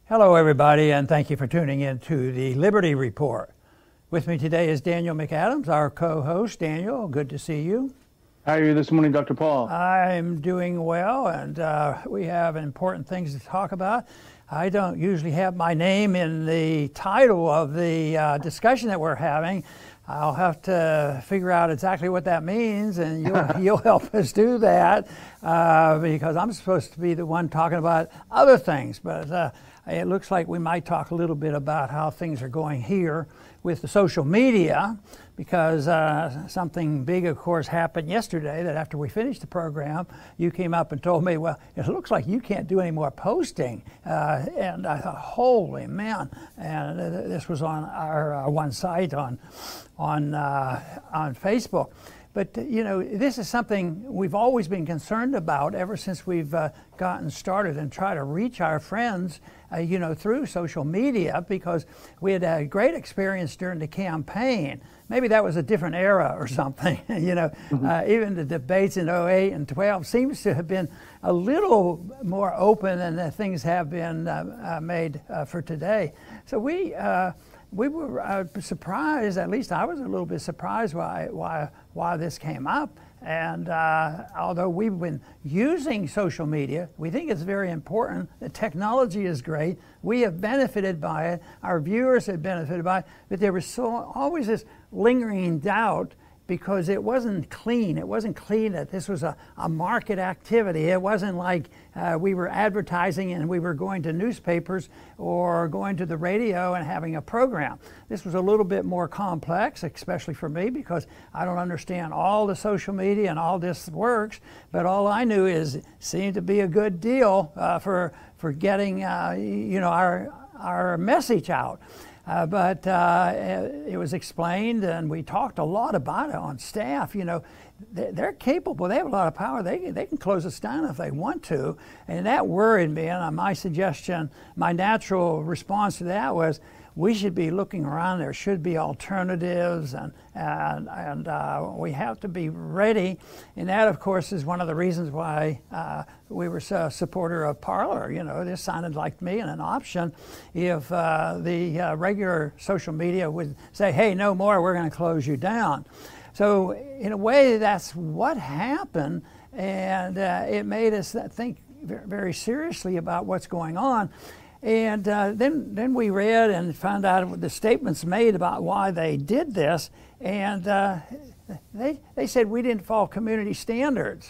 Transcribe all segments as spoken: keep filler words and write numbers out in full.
Hello everybody, and thank you for tuning in to the Liberty Report. With me today is Daniel McAdams, our co-host. Daniel, good to see you. How are you this morning, Doctor Paul? I'm doing well, and uh, we have important things to talk about. I don't usually have my name in the title of the uh, discussion that we're having. I'll have to figure out exactly what that means, and you'll, you'll help us do that uh, because I'm supposed to be the one talking about other things. But uh, it looks like we might talk a little bit about how things are going here with the social media, because uh, something big, of course, happened yesterday that after we finished the program, you came up and told me, well, it looks like you can't do any more posting. Uh, and I thought, holy man. And uh, this was on our uh, one site on, on, uh, on Facebook. But, you know, this is something we've always been concerned about ever since we've uh, gotten started and try to reach our friends, uh, you know, through social media, because we had a great experience during the campaign. Maybe that was a different era or something, you know. Mm-hmm. uh, even the debates in oh eight and twelve seems to have been a little more open than the things have been uh, uh, made uh, for today. So we... Uh, We were uh, surprised, at least I was a little bit surprised why, why, why this came up. And uh, although we've been using social media, we think it's very important. The technology is great. We have benefited by it. Our viewers have benefited by it. But there was so, always this lingering doubt, because it wasn't clean. It wasn't clean that this was a, a market activity. It wasn't like uh, we were advertising and we were going to newspapers or going to the radio and having a program. This was a little bit more complex, especially for me, because I don't understand all the social media and all this works, but all I knew is it seemed to be a good deal uh, for, for getting uh, you know, our, our message out. Uh, but uh, it was explained, and we talked a lot about it on staff. You know, they're capable. They have a lot of power. They, they can close us down if they want to. And that worried me. And my suggestion, my natural response to that was, we should be looking around. There should be alternatives, and and, and uh, we have to be ready. And that, of course, is one of the reasons why uh, we were a supporter of Parler. You know, this sounded like me and an option if uh, the uh, regular social media would say, hey, no more, we're going to close you down. So in a way, that's what happened, and uh, it made us think very seriously about what's going on. And uh, then, then we read and found out the statements made about why they did this, and uh, they, they said we didn't follow community standards.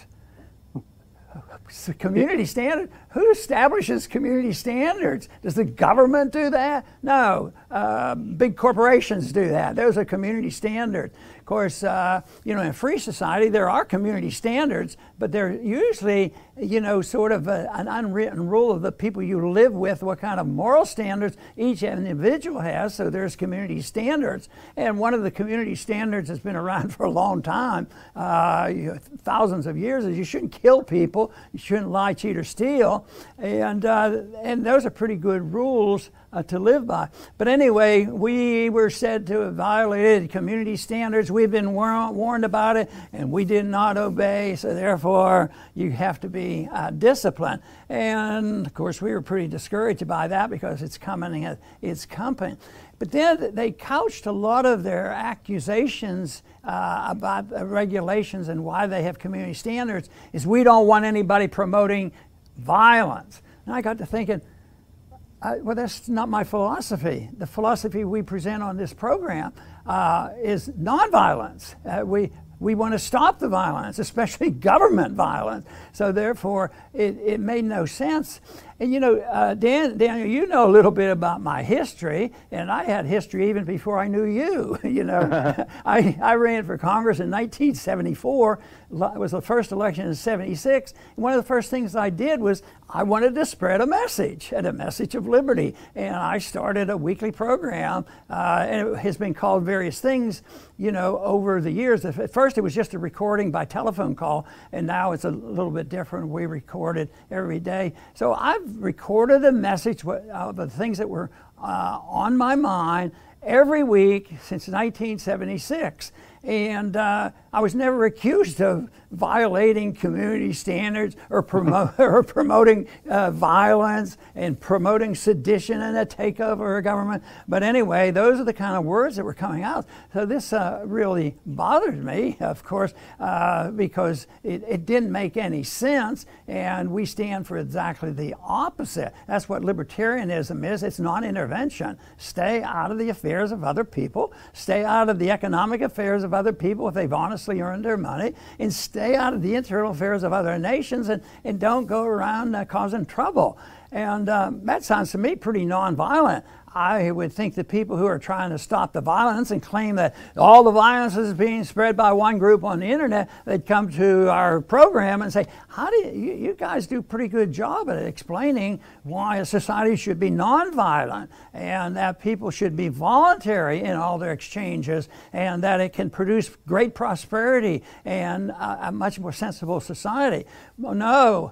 So community standard? Who establishes community standards? Does the government do that? No, uh, big corporations do that. Those are community standards. Of course, uh, you know, in a free society, there are community standards, but they're usually, you know, sort of a, an unwritten rule of the people you live with, what kind of moral standards each individual has. So there's community standards. And one of the community standards that's been around for a long time, uh, you know, thousands of years, is you shouldn't kill people, you shouldn't lie, cheat, or steal. And, uh, and those are pretty good rules uh, to live by. But anyway, we were said to have violated community standards. We've been war warned about it, and we did not obey, so therefore you have to be uh, disciplined. And of course, we were pretty discouraged by that, because it's coming, it's coming. But then they couched a lot of their accusations uh, about the regulations and why they have community standards is we don't want anybody promoting violence. And I got to thinking, uh, well, that's not my philosophy. The philosophy we present on this program uh, is nonviolence. Uh, we We want to stop the violence, especially government violence. So therefore, it, it made no sense. And you know, uh, Dan, Daniel, you know a little bit about my history, and I had history even before I knew you. You know, I, I ran for Congress in nineteen seventy-four. It was the first election in seventy-six. And one of the first things I did was I wanted to spread a message, and a message of liberty. And I started a weekly program, uh, and it has been called various things, you know, over the years. At first, it was just a recording by telephone call, and now it's a little bit different. We record it every day. So I've recorded a message of the things that were uh, on my mind, every week since nineteen seventy-six. And uh, I was never accused of violating community standards or, promote, or promoting uh, violence and promoting sedition and a takeover of government. But anyway, those are the kind of words that were coming out. So this uh, really bothered me, of course, uh, because it, it didn't make any sense. And we stand for exactly the opposite. That's what libertarianism is. It's non-intervention. Stay out of the affairs of other people. Stay out of the economic affairs of other people if they've honestly earned their money, and stay out of the internal affairs of other nations, and, and don't go around uh, causing trouble. And um, that sounds to me pretty nonviolent. I would think that people who are trying to stop the violence and claim that all the violence is being spread by one group on the internet, they'd come to our program and say, how do you, you, you guys do a pretty good job at explaining why a society should be nonviolent, and that people should be voluntary in all their exchanges, and that it can produce great prosperity and a, a much more sensible society. Well, no.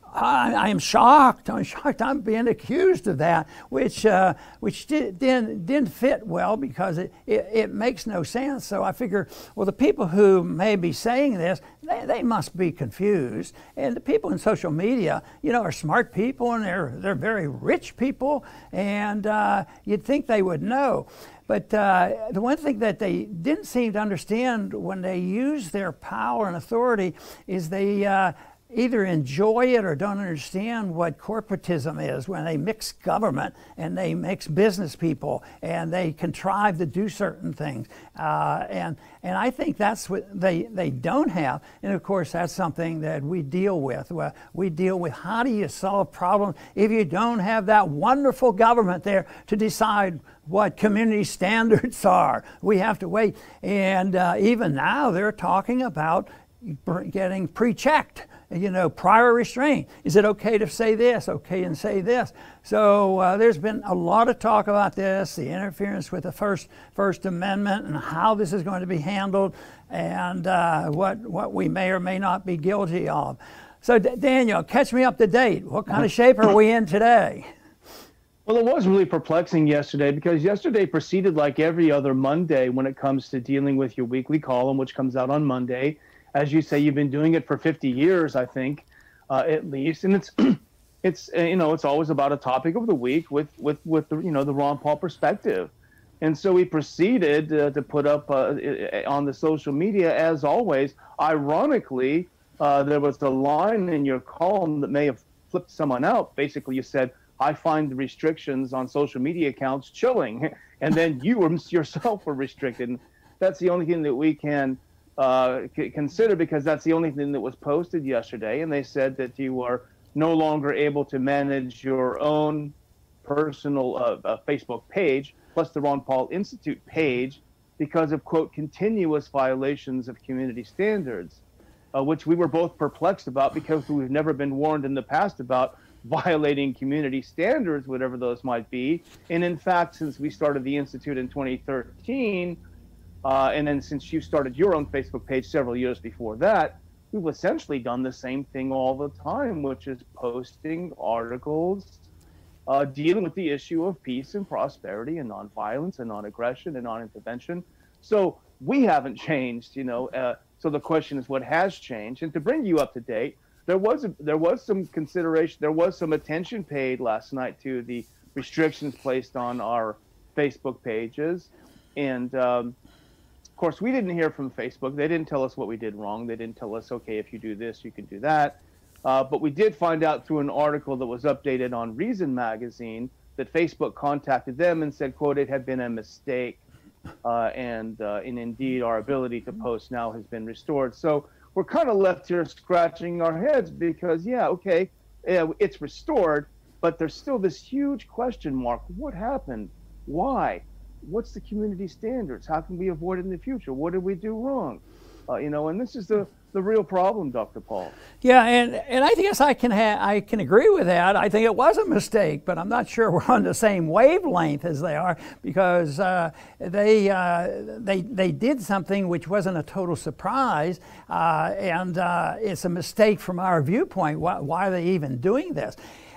I, I am shocked. I'm shocked. I'm being accused of that, which uh, which did, didn't didn't fit well, because it, it it makes no sense. So I figure, well, the people who may be saying this, they, they must be confused. And the people in social media, you know, are smart people, and they're they're very rich people, and uh, you'd think they would know. But uh, the one thing that they didn't seem to understand when they use their power and authority is they uh, either enjoy it or don't understand what corporatism is, when they mix government and they mix business people and they contrive to do certain things. Uh, and and I think that's what they, they don't have. And of course, that's something that we deal with. Well, we deal with how do you solve problems if you don't have that wonderful government there to decide what community standards are. We have to wait. And uh, even now they're talking about getting pre-checked. You know, prior restraint. Is it okay to say this? Okay, and say this. So uh, there's been a lot of talk about this, the interference with the First First Amendment, and how this is going to be handled, and uh, what what we may or may not be guilty of. So D- Daniel, catch me up to date. What kind of shape are we in today? Well, it was really perplexing yesterday, because yesterday proceeded like every other Monday when it comes to dealing with your weekly column, which comes out on Monday. As you say, you've been doing it for fifty years, I think, uh, at least, and it's, it's uh, you know, it's always about a topic of the week with with with the you know the Ron Paul perspective, and so we proceeded uh, to put up uh, on the social media, as always. Ironically, uh, there was a line in your column that may have flipped someone out. Basically, you said, "I find the restrictions on social media accounts chilling," and then you were, yourself were restricted. And that's the only thing that we can Uh, consider, because that's the only thing that was posted yesterday. And they said that you are no longer able to manage your own personal uh, uh, Facebook page, plus the Ron Paul Institute page, because of, quote, continuous violations of community standards, uh, which we were both perplexed about, because we've never been warned in the past about violating community standards, whatever those might be. And in fact, since we started the Institute in twenty thirteen, Uh, and then since you started your own Facebook page several years before that, we've essentially done the same thing all the time, which is posting articles uh, dealing with the issue of peace and prosperity and nonviolence and non-aggression and non-intervention. So we haven't changed, you know. Uh, so the question is, what has changed? And to bring you up to date, there was a, there was some consideration, there was some attention paid last night to the restrictions placed on our Facebook pages, and um, of course, we didn't hear from Facebook. They didn't tell us what we did wrong. They didn't tell us, okay, if you do this, you can do that. Uh, but we did find out through an article that was updated on Reason Magazine that Facebook contacted them and said, quote, it had been a mistake. Uh, and, uh, and indeed, our ability to post now has been restored. So we're kind of left here scratching our heads, because, yeah, okay, yeah, it's restored, but there's still this huge question mark. What happened? Why? What's the community standards? How can we avoid it in the future? What did we do wrong? Uh, you know, and this is the, the real problem, Doctor Paul. Yeah, and, and I guess I can ha- I can agree with that. I think it was a mistake, but I'm not sure we're on the same wavelength as they are, because uh, they uh, they they did something which wasn't a total surprise, uh, and uh, it's a mistake from our viewpoint. Why, why are they even doing this?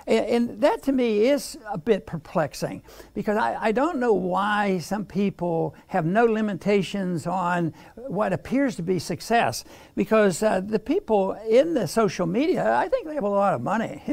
And, and that to me is a bit perplexing, because I, I don't know why some people have no limitations on what appears to be success, because uh, the people in the social media, I think they have a lot of money,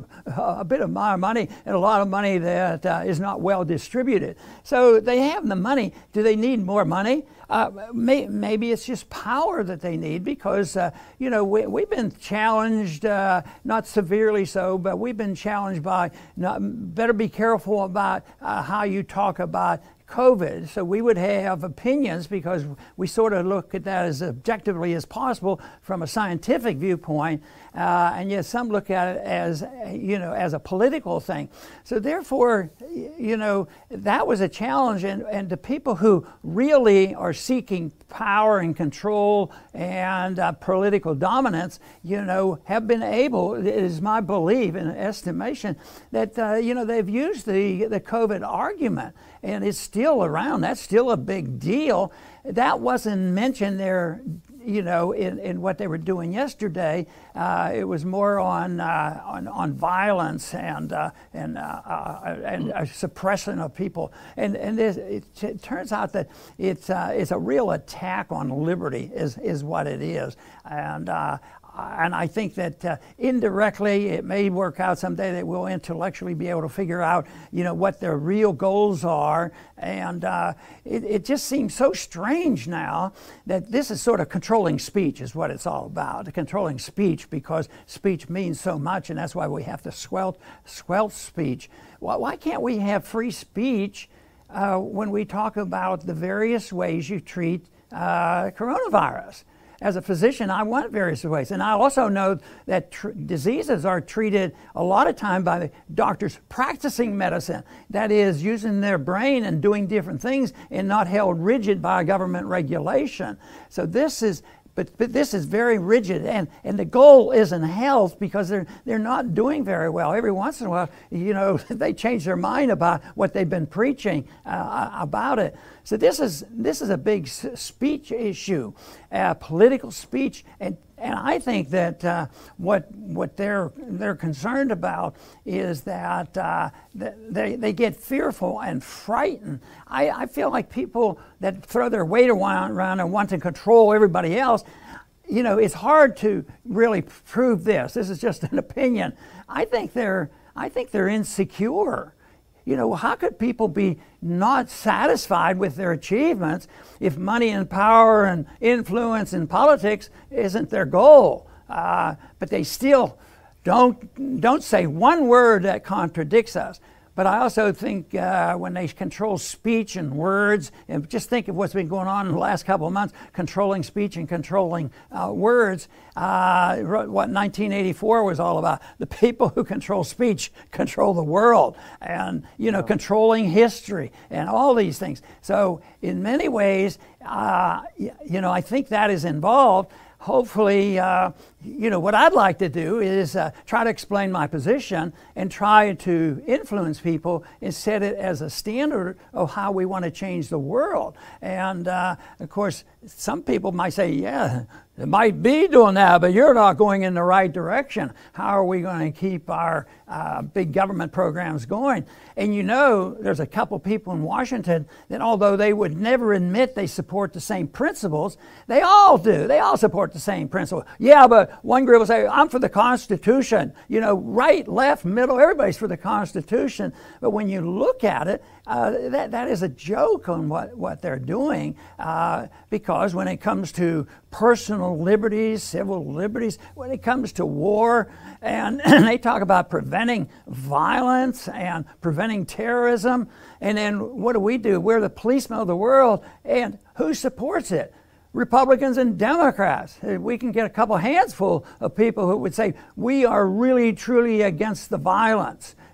a bit of my money, and a lot of money that uh, is not well distributed. So they have the money. Do they need more money? Uh, may, maybe it's just power that they need, because uh, you know we, we've been challenged, uh, not severely so, but we've been challenged by not, better be careful about uh, how you talk about COVID. So we would have opinions, because we sort of look at that as objectively as possible from a scientific viewpoint, uh, and yet some look at it as, you know, as a political thing. So therefore, you know, that was a challenge, and, and the people who really are seeking power and control and uh, political dominance, you know, have been able, it is my belief and estimation, that, uh, you know, they've used the, the COVID argument, and it's still around. That's still a big deal. That wasn't mentioned there, you know, in, in what they were doing yesterday. Uh, it was more on uh, on, on violence and uh, and uh, uh, and uh, suppression of people. And and this, it, it turns out that it's uh, it's a real attack on liberty, is is what it is. And uh, And I think that uh, indirectly it may work out someday that we'll intellectually be able to figure out, you know, what their real goals are. And uh, it, it just seems so strange now that this is sort of controlling speech is what it's all about. Controlling speech, because speech means so much, and that's why we have to squelch, squelch speech. Why, why can't we have free speech uh, when we talk about the various ways you treat uh, coronavirus? As a physician, I want various ways. And I also know that tr- diseases are treated a lot of time by the doctors practicing medicine. That is, using their brain and doing different things and not held rigid by government regulation. So this is, but, but this is very rigid. And, and the goal isn't health, because they're, they're not doing very well. Every once in a while, you know, they change their mind about what they've been preaching uh, about it. So this is this is a big s- speech issue, uh, political speech, and and I think that uh, what what they're they're concerned about is that uh, they they get fearful and frightened. I, I feel like people that throw their weight around, around and want to control everybody else. You know, it's hard to really prove this. This is just an opinion. I think they're I think they're insecure. You know, how could people be not satisfied with their achievements if money and power and influence in politics isn't their goal? Uh, but they still don't, don't say one word that contradicts us. But I also think uh, when they control speech and words, and just think of what's been going on in the last couple of months, controlling speech and controlling uh, words, uh, what nineteen eighty-four was all about. The people who control speech control the world, and, you know, controlling history and all these things. So in many ways, uh, you know, I think that is involved. Hopefully, uh, you know, what I'd like to do is uh, try to explain my position and try to influence people and set it as a standard of how we want to change the world. And uh, of course, some people might say, yeah, it might be doing that, but you're not going in the right direction. How are we going to keep our uh, big government programs going? And you know, there's a couple people in Washington that, although they would never admit they support the same principles, they all do. They all support the same principle. Yeah, but one group will say, I'm for the Constitution. You know, right, left, middle, everybody's for the Constitution. But when you look at it, uh, that, that is a joke on what, what they're doing, uh, because when it comes to personal liberties, civil liberties, when it comes to war, and, and they talk about preventing violence and preventing terrorism, and then what do we do? We're the policemen of the world, and who supports it? Republicans and Democrats. We can get a couple hands full of people who would say, we are really, truly against the violence.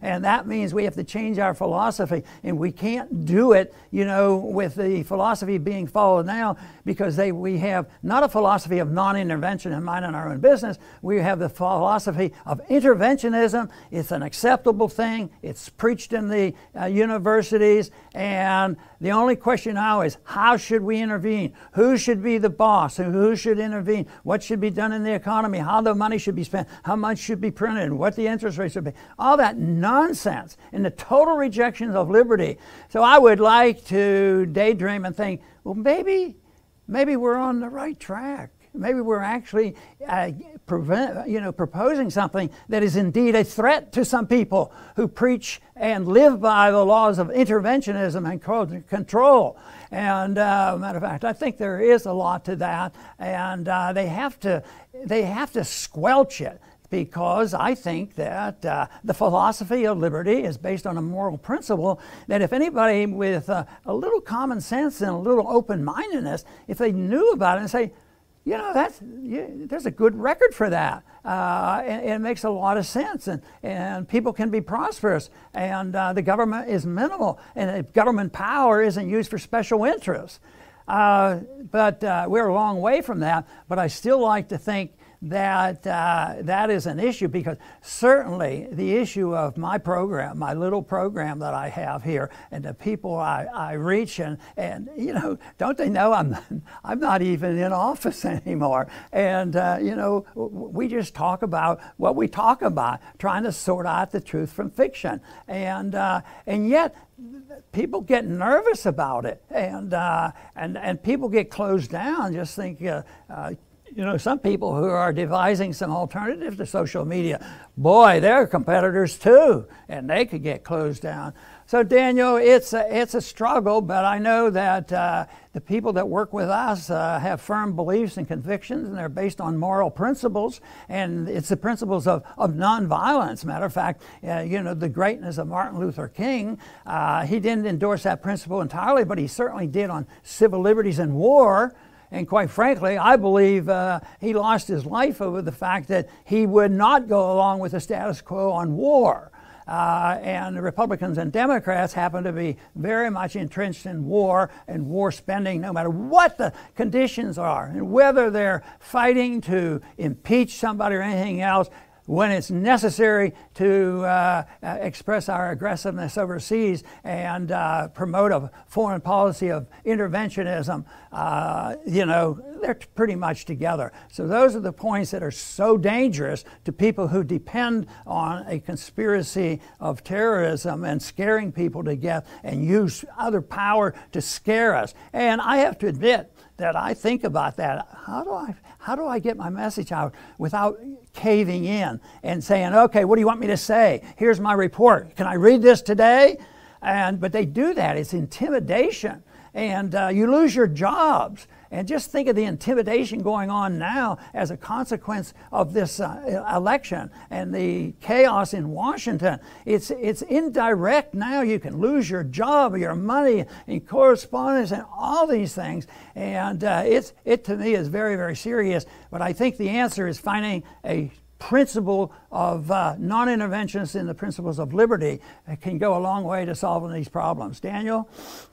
And that means we have to change our philosophy. And we can't do it, you know, with the philosophy being followed now, because they, we have not a philosophy of non-intervention and minding our own business. We have the philosophy of interventionism. It's an acceptable thing. It's preached in the uh, universities. And the only question now is, how should we intervene? Who should be the boss? Who should intervene? What should be done in the economy? How the money should be spent? How much should be printed? What the interest rate should be? All that nonsense and the total rejection of liberty. So I would like to daydream and think, well, maybe, maybe we're on the right track. Maybe we're actually uh, prevent, you know, proposing something that is indeed a threat to some people who preach and live by the laws of interventionism and control. And uh, matter of fact, I think there is a lot to that, and uh, they have to they have to squelch it. Because I think that uh, the philosophy of liberty is based on a moral principle that if anybody with uh, a little common sense and a little open-mindedness, if they knew about it and say, you know, that's, yeah, there's a good record for that. Uh, and, and it makes a lot of sense. And, and people can be prosperous. And uh, the government is minimal. And government power isn't used for special interests. Uh, but uh, we're a long way from that. But I still like to think that uh, that is an issue, because certainly the issue of my program, my little program that I have here, and the people I, I reach, and, and you know, don't they know I'm I'm not even in office anymore, and uh, you know, we just talk about what we talk about, trying to sort out the truth from fiction, and uh, and yet people get nervous about it, and uh, and and people get closed down. Just think. Uh, uh, You know, some people who are devising some alternative to social media, boy, they're competitors too, and they could get closed down. So, Daniel, it's a, it's a struggle, but I know that uh, the people that work with us uh, have firm beliefs and convictions, and they're based on moral principles, and it's the principles of, of nonviolence. Matter of fact, uh, you know, the greatness of Martin Luther King, uh, he didn't endorse that principle entirely, but he certainly did on civil liberties and war. And quite frankly, I believe uh, he lost his life over the fact that he would not go along with the status quo on war. Uh, and the Republicans and Democrats happen to be very much entrenched in war and war spending, no matter what the conditions are, and whether they're fighting to impeach somebody or anything else. When it's necessary to uh, express our aggressiveness overseas and uh, promote a foreign policy of interventionism, uh, you know, they're pretty much together. So those are the points that are so dangerous to people who depend on a conspiracy of terrorism and scaring people to death and use other power to scare us. And I have to admit that I think about that. How do I, how do I get my message out without caving in and saying, okay, what do you want me to say? Here's my report. Can I read this today? And but they do that. It's intimidation. And uh, you lose your jobs. And just think of the intimidation going on now as a consequence of this uh, election and the chaos in Washington. It's it's indirect now. You can lose your job, your money, and correspondence, and all these things. And uh, it's it to me is very, very serious. But I think the answer is finding a principle of uh, non-interventionist in the principles of liberty that can go a long way to solving these problems. Daniel?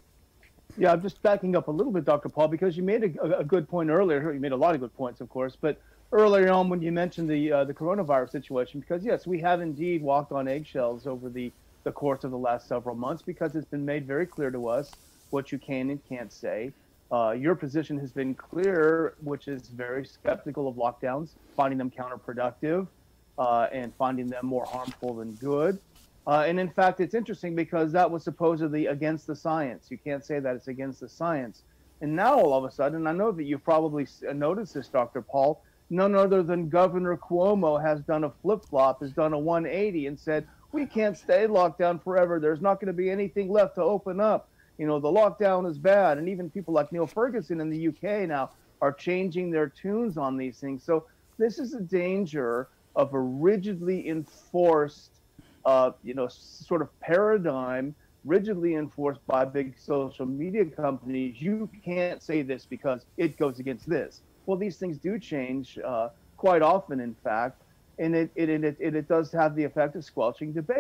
Yeah, I'm just backing up a little bit, Doctor Paul, because you made a, a good point earlier. You made a lot of good points, of course, but earlier on when you mentioned the uh, the coronavirus situation, because yes, we have indeed walked on eggshells over the, the course of the last several months, because it's been made very clear to us what you can and can't say. Uh, your position has been clear, which is very skeptical of lockdowns, finding them counterproductive, uh, and finding them more harmful than good. Uh, and in fact, it's interesting because that was supposedly against the science. You can't say that it's against the science. And now all of a sudden, I know that you've probably noticed this, Doctor Paul, none other than Governor Cuomo has done a flip-flop, has done a one eighty and said, we can't stay locked down forever. There's not going to be anything left to open up. You know, the lockdown is bad. And even people like Neil Ferguson in the U K now are changing their tunes on these things. So this is a danger of a rigidly enforced Uh, you know, sort of paradigm rigidly enforced by big social media companies. You can't say this because it goes against this. Well, these things do change uh, quite often, in fact, and it it, it it it does have the effect of squelching debate.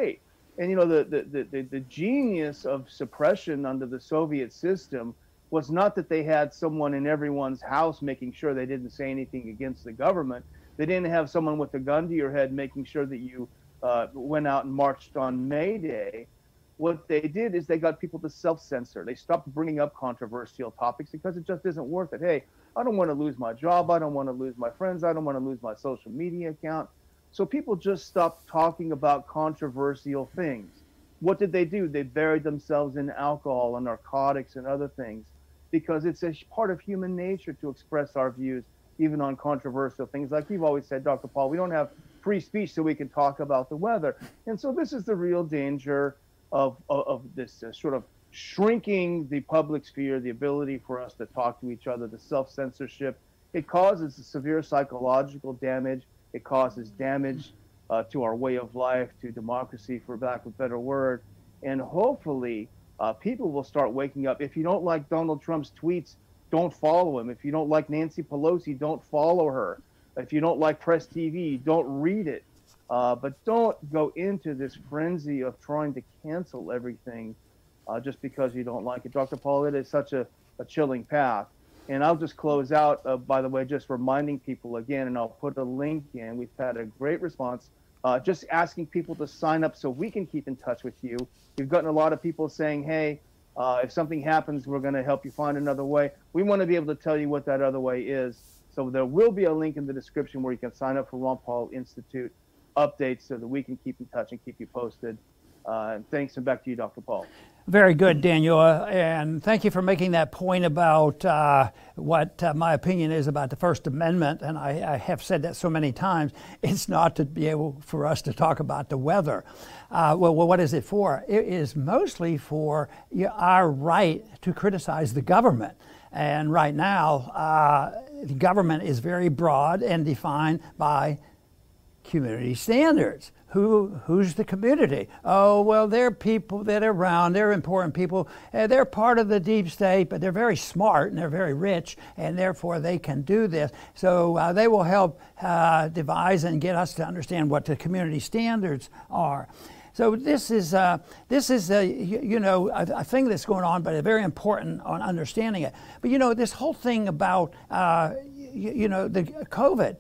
And you know, the the, the, the genius of suppression under the Soviet system was not that they had someone in everyone's house making sure they didn't say anything against the government. They didn't have someone with a gun to your head making sure that you uh, went out and marched on May Day. What they did is they got people to self-censor. They stopped bringing up controversial topics because it just isn't worth it. Hey, I don't want to lose my job. I don't want to lose my friends. I don't want to lose my social media account. So people just stopped talking about controversial things. What did they do? They buried themselves in alcohol and narcotics and other things because it's a part of human nature to express our views, even on controversial things. Like you've always said, Doctor Paul, we don't have free speech so we can talk about the weather. And so this is the real danger of, of, of this uh, sort of shrinking the public sphere, the ability for us to talk to each other, the self-censorship. It causes severe psychological damage. It causes damage uh, to our way of life, to democracy, for lack of a better word. And hopefully uh, people will start waking up. If you don't like Donald Trump's tweets, don't follow him. If you don't like Nancy Pelosi, don't follow her. If you don't like Press T V, don't read it. Uh, but don't go into this frenzy of trying to cancel everything uh, just because you don't like it. Doctor Paul, it is such a, a chilling path. And I'll just close out, uh, by the way, just reminding people again, and I'll put a link in. We've had a great response, uh, just asking people to sign up so we can keep in touch with you. We've gotten a lot of people saying, hey, uh, if something happens, we're going to help you find another way. We want to be able to tell you what that other way is. So there will be a link in the description where you can sign up for Ron Paul Institute updates so that we can keep in touch and keep you posted. Uh, and thanks, and back to you, Doctor Paul. Very good, Daniel, uh, and thank you for making that point about uh, what uh, my opinion is about the First Amendment, and I, I have said that so many times. It's not to be able for us to talk about the weather. Uh, well, well, what is it for? It is mostly for our right to criticize the government. And right now, uh, the government is very broad and defined by community standards. Who, who's the community? Oh, well, they're people that are around, they're important people, uh, they're part of the deep state, but they're very smart and they're very rich, and therefore they can do this. So uh, they will help uh, devise and get us to understand what the community standards are. So this is, uh, this is a, you know, a, a thing that's going on, but it's very important on understanding it. But, you know, this whole thing about, uh, you, you know, the COVID,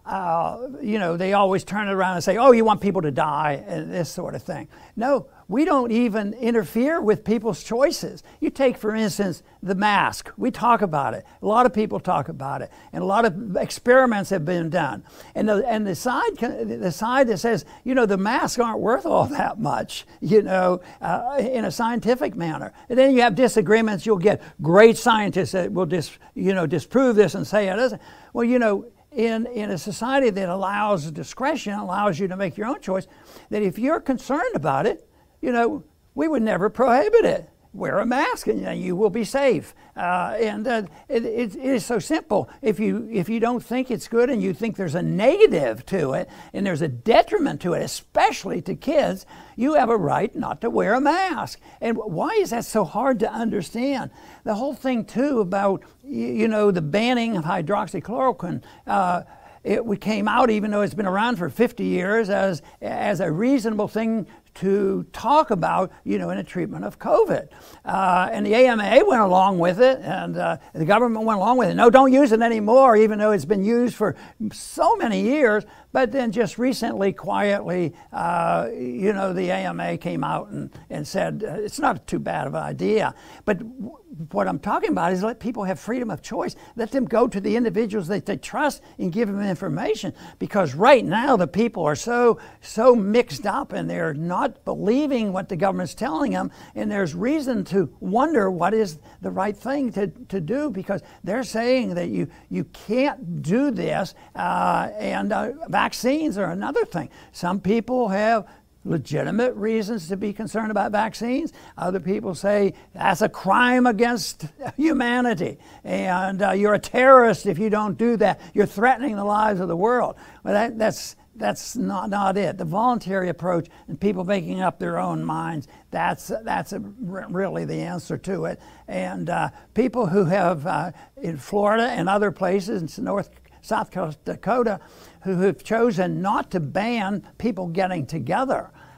Uh, you know, they always turn it around and say, oh, you want people to die and this sort of thing. No, we don't even interfere with people's choices. You take, for instance, the mask. We talk about it. A lot of people talk about it. And a lot of experiments have been done. And the, and the, side, the side that says, you know, the masks aren't worth all that much, you know, uh, in a scientific manner. And then you have disagreements. You'll get great scientists that will dis, you know, disprove this and say it isn't. Well, you know, In, in a society that allows discretion, allows you to make your own choice, that if you're concerned about it, you know, we would never prohibit it. Wear a mask and you know, you will be safe. Uh, and uh, it, it, it is so simple. If you, if you don't think it's good and you think there's a negative to it and there's a detriment to it, especially to kids, you have a right not to wear a mask. And why is that so hard to understand? The whole thing, too, about, you know, the banning of hydroxychloroquine, uh, it came out, even though it's been around for fifty years, as, as a reasonable thing to talk about, you know, in a treatment of COVID. Uh, and the A M A went along with it, and uh, the government went along with it. No, don't use it anymore, even though it's been used for so many years. But then just recently, quietly, uh, you know, the A M A came out and, and said, uh, it's not too bad of an idea. But w what I'm talking about is let people have freedom of choice. Let them go to the individuals that they trust and give them information. Because right now, the people are so, so mixed up, and they're not believing what the government's telling them. And there's reason to wonder what is the right thing to, to do, because they're saying that you, you can't do this. Uh, and uh, vaccines are another thing. Some people have legitimate reasons to be concerned about vaccines. Other people say that's a crime against humanity, and uh, you're a terrorist if you don't do that. You're threatening the lives of the world. Well, that, that's that's not, not it. The voluntary approach and people making up their own minds, that's, that's a, really the answer to it. And uh, people who have, uh, in Florida and other places, in North South Dakota, who have chosen not to ban people getting together.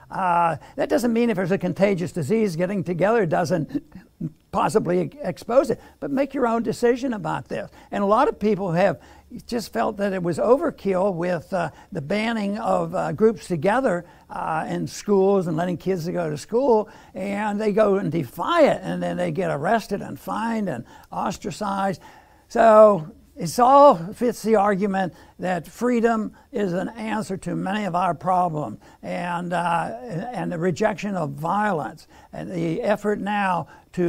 Uh, that doesn't mean if there's a contagious disease, getting together doesn't possibly expose it, but make your own decision about this. And a lot of people have just felt that it was overkill with uh, the banning of uh, groups together uh, in schools and letting kids go to school, and they go and defy it, and then they get arrested and fined and ostracized. So it all fits the argument that freedom is an answer to many of our problems, and uh, and the rejection of violence, and the effort now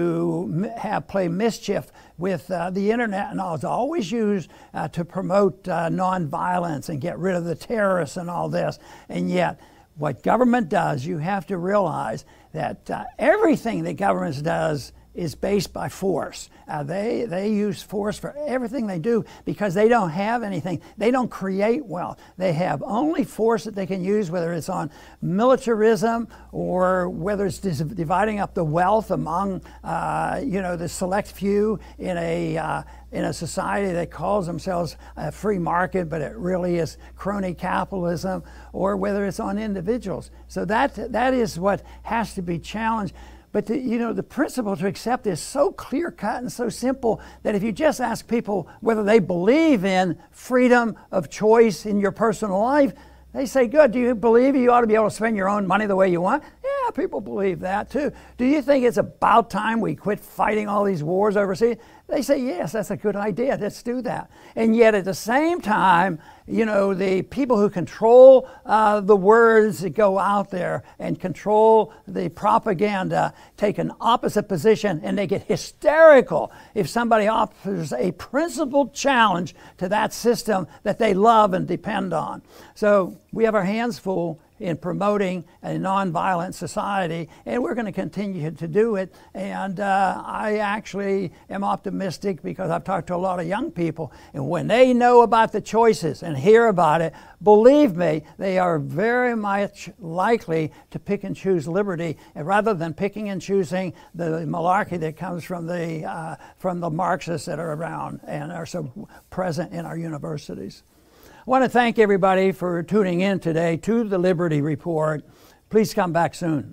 to have play mischief with uh, the internet and all is always used uh, to promote uh, nonviolence and get rid of the terrorists and all this. And yet, what government does, you have to realize that uh, everything that government does is based by force. Uh, they they use force for everything they do because they don't have anything. They don't create wealth. They have only force that they can use, whether it's on militarism or whether it's dis- dividing up the wealth among uh, you know the select few in a uh, in a society that calls themselves a free market, but it really is crony capitalism, or whether it's on individuals. So that that is what has to be challenged. But the, you know, the principle to accept is so clear-cut and so simple that if you just ask people whether they believe in freedom of choice in your personal life, they say, good, do you believe you ought to be able to spend your own money the way you want? Yeah, people believe that too. Do you think it's about time we quit fighting all these wars overseas? They say, yes, that's a good idea, let's do that. And yet at the same time, you know, the people who control uh, the words that go out there and control the propaganda take an opposite position, and they get hysterical if somebody offers a principled challenge to that system that they love and depend on. So we have our hands full in promoting a nonviolent society, and we're going to continue to do it. And uh, I actually am optimistic because I've talked to a lot of young people, and when they know about the choices and hear about it, believe me, they are very much likely to pick and choose liberty, and rather than picking and choosing the malarkey that comes from the uh, from the Marxists that are around and are so present in our universities. I want to thank everybody for tuning in today to the Liberty Report. Please come back soon.